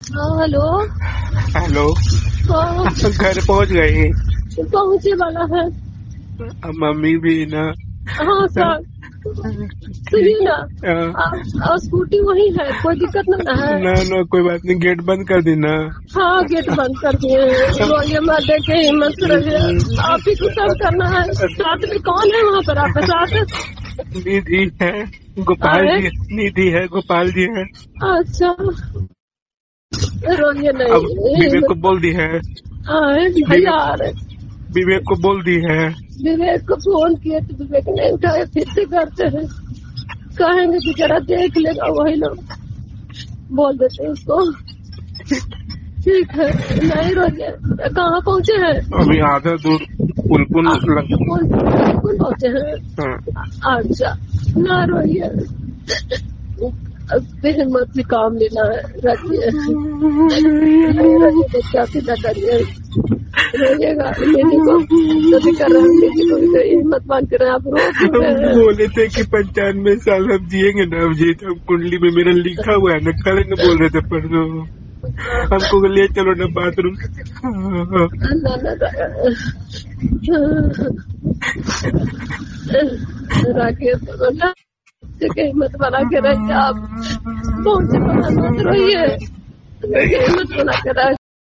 ہاں hello hello, ہاں گھر پہنچ گئی؟ پہنچے والا ہے. ممی بھی نا؟ ہاں سر سنیے نا اسکوٹی وہی ہے، کوئی دقت نہیں ہے. نہ کوئی بات نہیں، گیٹ بند کر دینا. ہاں گیٹ بند کر دیے ہیں. رویے مت دیکھے ہمت سے رہیے، آپ ہی کو سب کرنا ہے. ساتھ میں کون ہے وہاں پر آپ کے ساتھ؟ ندھی ہے، گوپال جی، ندھی ہے، گوپال جی ہے. اچھا رویے اب نہیں. وویک کو بول دی ہے، بھیا آ رہے. وویک کو بول دی ہے. وویک کو فون کیے تو وویک نہیں اٹھائے، پھر سے کرتے ہیں. کہیں گے کہ ذرا دیکھ لے گا، وہی لوگ بول دیتے ہیں اس کو. ٹھیک ہے نہیں رویے. کہاں پہنچے ہیں؟ ابھی آدھا دور پلپل پہنچے ہیں. اچھا نہ رویے، ہمت سے کام لینا ہے. رکھیے بچہ سیدھا کریے. روئیے گا نیدی کو کبھی کر رہے ہیں، نیدی کو بھی ہمت مان کر آپ رو کیوں رہے ہیں؟ بولے تھے کہ 95 سال ہم جیئیں گے نا. اب جی تو کنڈلی میں میرا لکھا ہوا ہے نا، کل نہ بول رہے تھے پرسوں ہم کو لے چلو نا باتھ روم. ہمت بنا کے رہیے. آپ پہنچے مت روئیے، ہمت بنا کے رہ